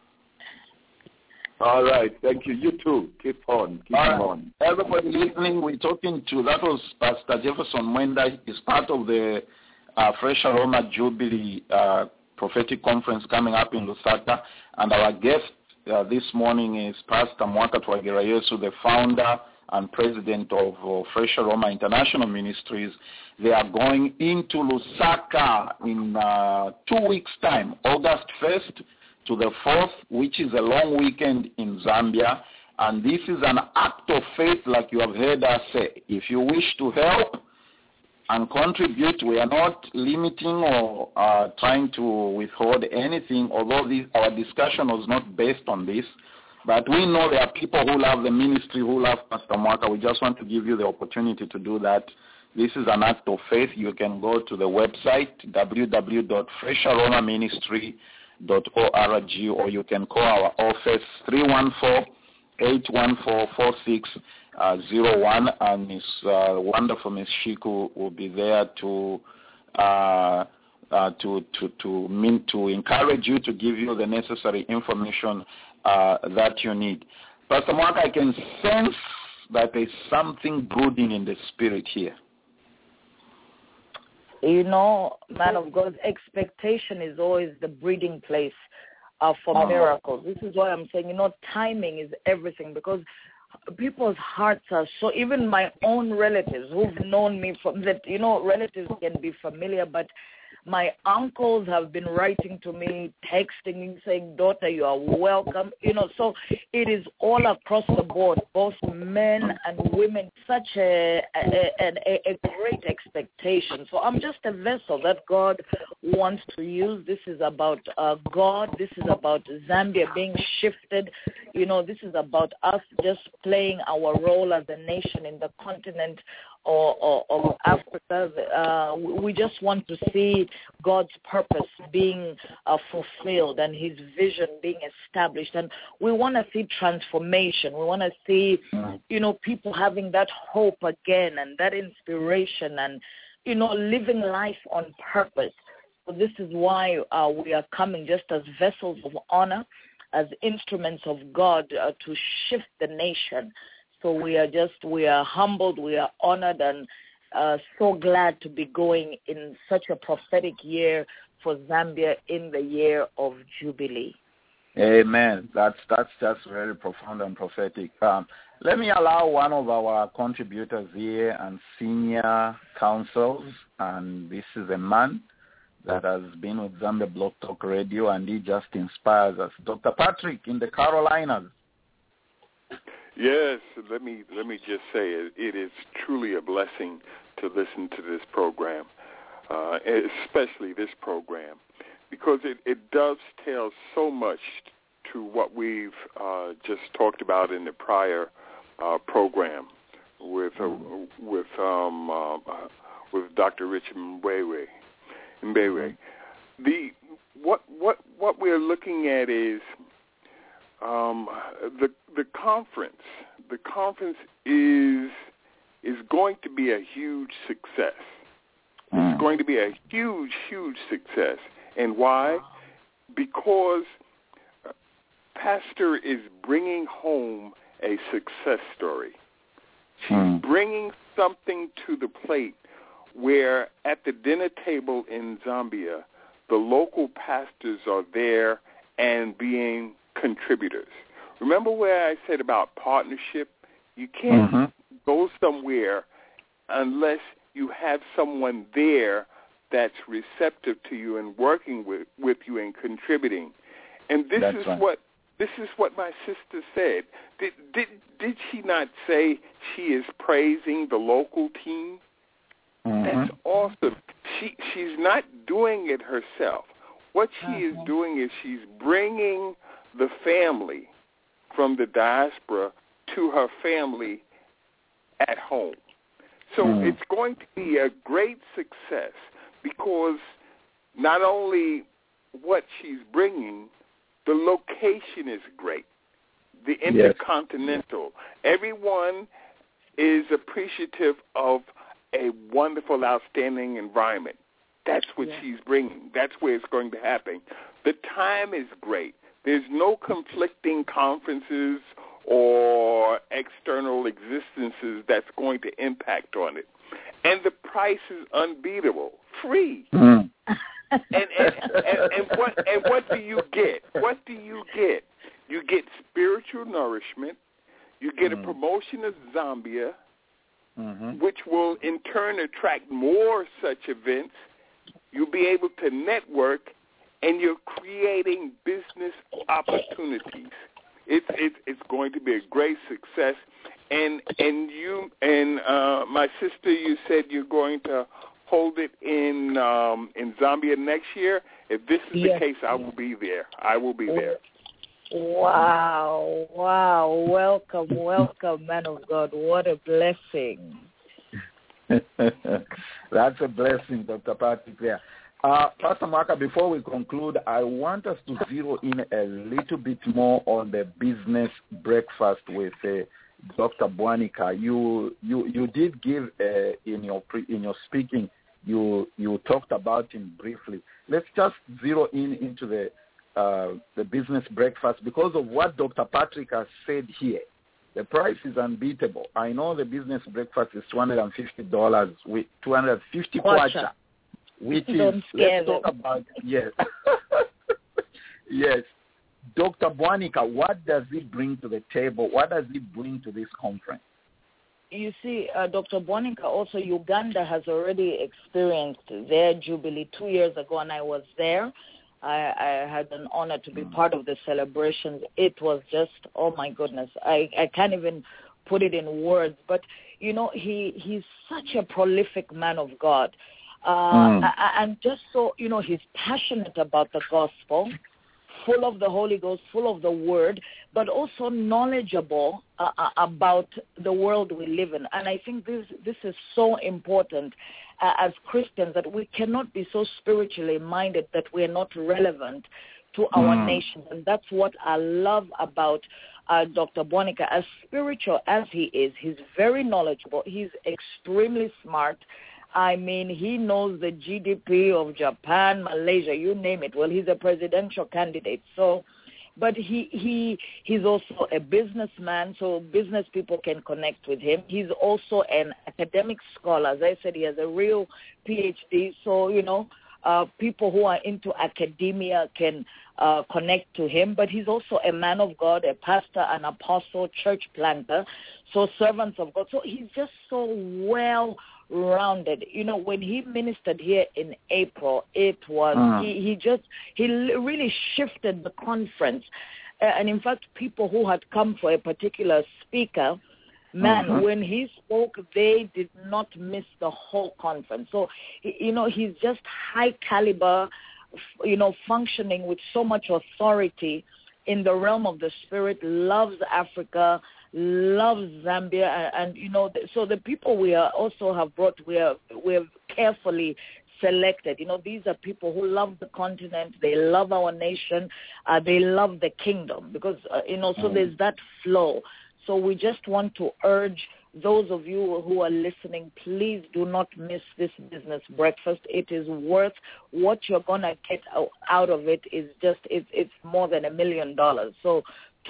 All right. Thank you. You too. Keep on. Keep on. Everybody listening, we're talking to, that was Pastor Jefferson Mwenda. He's part of the Fresh Aroma Jubilee prophetic conference coming up in Lusaka. And our guest this morning is Pastor Mwaka Twagirayesu, the founder and president of Fresh Aroma International Ministries. They are going into Lusaka in 2 weeks' time, August 1st to the 4th, which is a long weekend in Zambia. And this is an act of faith, like you have heard us say. If you wish to help and contribute, we are not limiting or trying to withhold anything, although our discussion was not based on this. But we know there are people who love the ministry, who love Pastor Mwaka. We just want to give you the opportunity to do that. This is an act of faith. You can go to the website, www.fresharomaministry.org, or you can call our office, 314-814-4601, and Miss wonderful Miss Shiku will be there to encourage you, to give you the necessary information that you need. Pastor Mark, I can sense that there's something brooding in the spirit here. Man of God, expectation is always the breeding place for miracles. This is why I'm saying, timing is everything, because people's hearts are so, even my own relatives who've known me from that, relatives can be familiar, but my uncles have been writing to me, texting me, saying, daughter, you are welcome. So it is all across the board, both men and women, such a great expectation. So I'm just a vessel that God wants to use. This is about God. This is about Zambia being shifted. This is about us just playing our role as a nation in the continent of Africa. We just want to see God's purpose being fulfilled and his vision being established. And we want to see transformation. We want to see, people having that hope again and that inspiration and, living life on purpose. So this is why we are coming just as vessels of honor, as instruments of God to shift the nation. So we are humbled, we are honored, and so glad to be going in such a prophetic year for Zambia in the year of Jubilee. Amen. That's just very profound and prophetic. Let me allow one of our contributors here and senior counsels, and this is a man that has been with Zambia Blog Talk Radio, and he just inspires us. Dr. Patrick in the Carolinas. Yes, let me just say it is truly a blessing to listen to this program, especially this program, because it does tell so much to what we've just talked about in the prior program with Dr. Richard Mbewe. What we're looking at is the conference. The conference is going to be a huge success. It's going to be a huge, huge success. And why? Because Pastor is bringing home a success story. She's bringing something to the plate where at the dinner table in Zambia, the local pastors are there and being contributors. Remember where I said about partnership? You can't go somewhere unless you have someone there that's receptive to you and working with you and contributing. And this is what my sister said. Did she not say she is praising the local team? That's awesome. She's not doing it herself. What she is doing is she's bringing the family from the diaspora to her family at home. So it's going to be a great success because not only what she's bringing, the location is great. The Intercontinental. Everyone is appreciative of a wonderful, outstanding environment. That's what she's bringing. That's where it's going to happen. The time is great. There's no conflicting conferences or external existences that's going to impact on it. And the price is unbeatable. Free. And what do you get? What do you get? You get spiritual nourishment. You get a promotion of Zambia, which will in turn attract more such events. You'll be able to network, and you're creating business opportunities. It's going to be a great success. And you and my sister, you said you're going to hold it in Zambia next year. If this is the case, I will be there. I will be there. Wow. Welcome, man of God. What a blessing. That's a blessing, Dr. Patrick there. Pastor Maka, before we conclude, I want us to zero in a little bit more on the business breakfast with Dr. Bwanika. You did give in your speaking. You talked about him briefly. Let's just zero into the business breakfast because of what Dr. Patrick has said here. The price is unbeatable. I know the business breakfast is $250 with 250 kwacha, which is, let's talk about, yes. Yes. Dr. Bwanika, what does it bring to the table? What does it bring to this conference? You see, Dr. Bwanika, also Uganda has already experienced their Jubilee 2 years ago, and I was there. I had an honor to be part of the celebrations. It was just, oh my goodness, I can't even put it in words. But, you know, he's such a prolific man of God. And just so, you know, he's passionate about the gospel, full of the Holy Ghost, full of the word, but also knowledgeable about the world we live in. And I think this is so important as Christians, that we cannot be so spiritually minded that we're not relevant to our nation. And that's what I love about Dr. Bwanika. As spiritual as he is, he's very knowledgeable. He's extremely smart. I mean, he knows the GDP of Japan, Malaysia, you name it. Well, he's a presidential candidate. So, but he's also a businessman, so business people can connect with him. He's also an academic scholar. As I said, he has a real PhD. So, you know, people who are into academia can connect to him. But he's also a man of God, a pastor, an apostle, church planter, so servants of God. So he's just so well-rounded. You know, when he ministered here in April, it was he really shifted the conference. And in fact, people who had come for a particular speaker, when he spoke, they did not miss the whole conference. So, you know, he's just high caliber, you know, functioning with so much authority in the realm of the spirit, loves Africa, loves Zambia, and you know, so the people we are also have brought, we have carefully selected. You know, these are people who love the continent, they love our nation, they love the kingdom, because you know, so there's that flow. So we just want to urge those of you who are listening, please do not miss this business breakfast. It is worth what you're gonna get out of it. Is just it's more than $1 million. So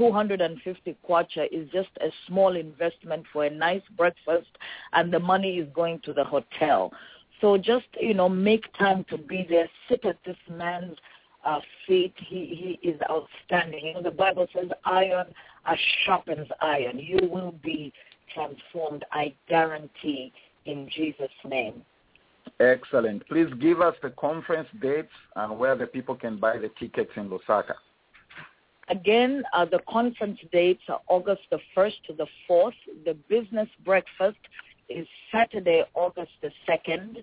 250 kwacha is just a small investment for a nice breakfast, and the money is going to the hotel. So just, you know, make time to be there. Sit at this man's feet. He is outstanding. You know, the Bible says iron sharpens iron. You will be transformed, I guarantee, in Jesus' name. Excellent. Please give us the conference dates and where the people can buy the tickets in Lusaka. Again, the conference dates are August the 1st to the 4th. The business breakfast is Saturday, August the 2nd,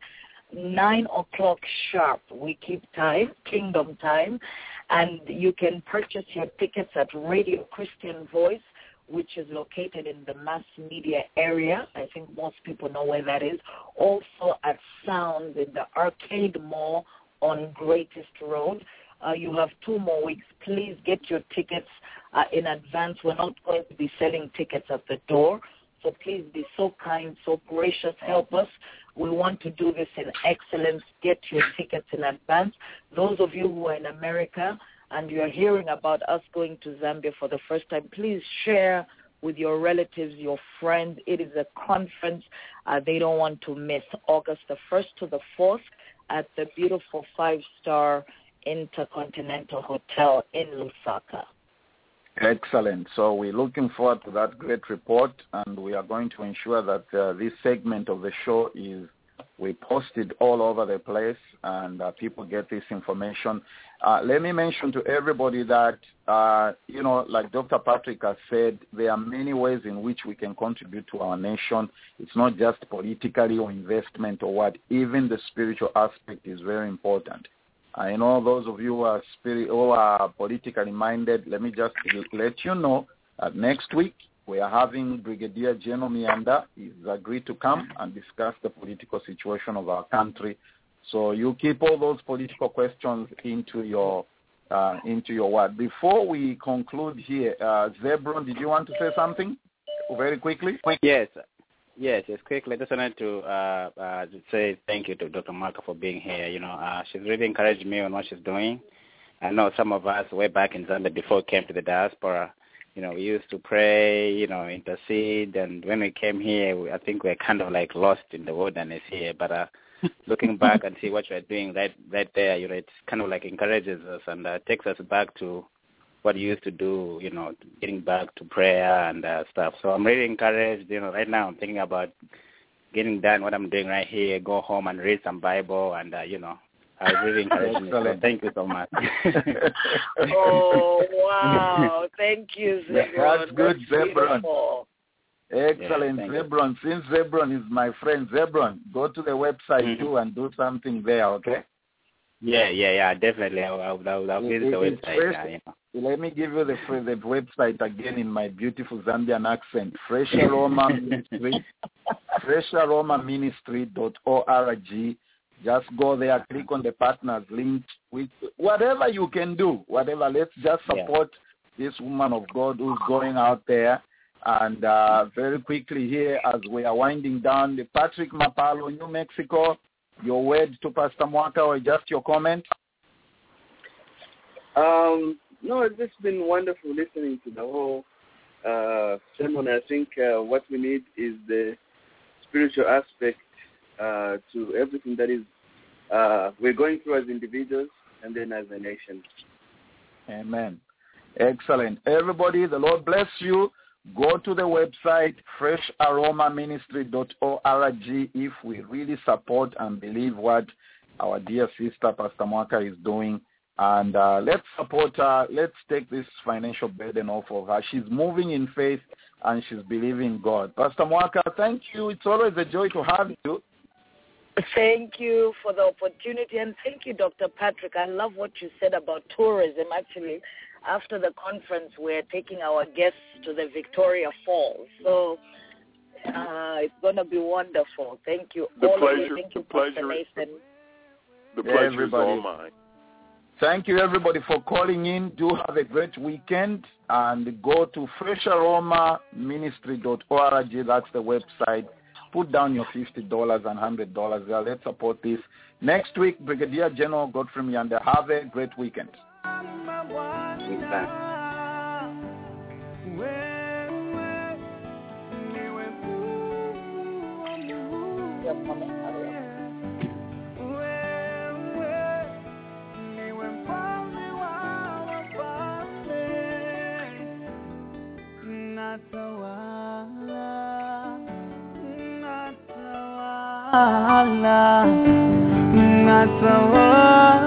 9 o'clock sharp. We keep time, Kingdom time, and you can purchase your tickets at Radio Christian Voice, which is located in the mass media area. I think most people know where that is. Also at Sounds in the Arcade Mall on Greatest Road. You have 2 more weeks. Please get your tickets in advance. We're not going to be selling tickets at the door. So please be so kind, so gracious. Help us. We want to do this in excellence. Get your tickets in advance. Those of you who are in America and you're hearing about us going to Zambia for the first time, please share with your relatives, your friends. It is a conference they don't want to miss. August the 1st to the 4th at the beautiful 5-star Intercontinental Hotel in Lusaka. Excellent. So we're looking forward to that great report, and we are going to ensure that this segment of the show we posted all over the place, and people get this information. Let me mention to everybody that, like Dr. Patrick has said, there are many ways in which we can contribute to our nation. It's not just politically or investment or what. Even the spiritual aspect is very important. I know those of you who are politically minded, let me just let you know that next week we are having Brigadier General Mianda. He's agreed to come and discuss the political situation of our country. So you keep all those political questions into your word. Before we conclude here, Zebron, did you want to say something very quickly? Yes, quickly. Just wanted to say thank you to Dr. Marka for being here. She's really encouraged me on what she's doing. I know some of us way back in Zambia before we came to the diaspora, we used to pray, intercede, and when we came here, I think we're kind of like lost in the wilderness here. But looking back and see what you're doing right there, it's kind of like encourages us and takes us back to what you used to do, getting back to prayer and stuff. So I'm really encouraged. Right now I'm thinking about getting done what I'm doing right here, go home and read some Bible, and, I really encourage me. So thank you so much. Oh, wow. Thank you, Zebron. That's good, Zebron. Excellent, yeah, Zebron. Since Zebron is my friend, Zebron, go to the website too and do something there, okay? Yeah, definitely. I'll visit the website. Let me give you the website again in my beautiful Zambian accent. Fresh Aroma Ministry, fresharomaministry.org. Just go there, click on the partners link. Whatever you can do, let's just support this woman of God who's going out there. And very quickly here, as we are winding down, the Patrick Mapalo, New Mexico, your word to Pastor Mwaka or just your comment? No, it's just been wonderful listening to the whole sermon. I think what we need is the spiritual aspect to everything that is we're going through as individuals and then as a nation. Amen. Excellent. Everybody, the Lord bless you. Go to the website, fresharomaministry.org, if we really support and believe what our dear sister, Pastor Mwaka, is doing. And let's support her. Let's take this financial burden off of her. She's moving in faith, and she's believing God. Pastor Mwaka, thank you. It's always a joy to have you. Thank you for the opportunity, and thank you, Dr. Patrick. I love what you said about tourism, actually. After the conference, we're taking our guests to the Victoria Falls. So it's going to be wonderful. Thank you. The all pleasure, of you. Thank you, the pleasure, Pastor Nathan. The pleasure is all mine. Thank you, everybody, for calling in. Do have a great weekend. And go to fresharomaministry.org. That's the website. Put down your $50 and $100 there. Let's support this. Next week, Brigadier General Godfrey Mianda. Have a great weekend. You're coming. Natawala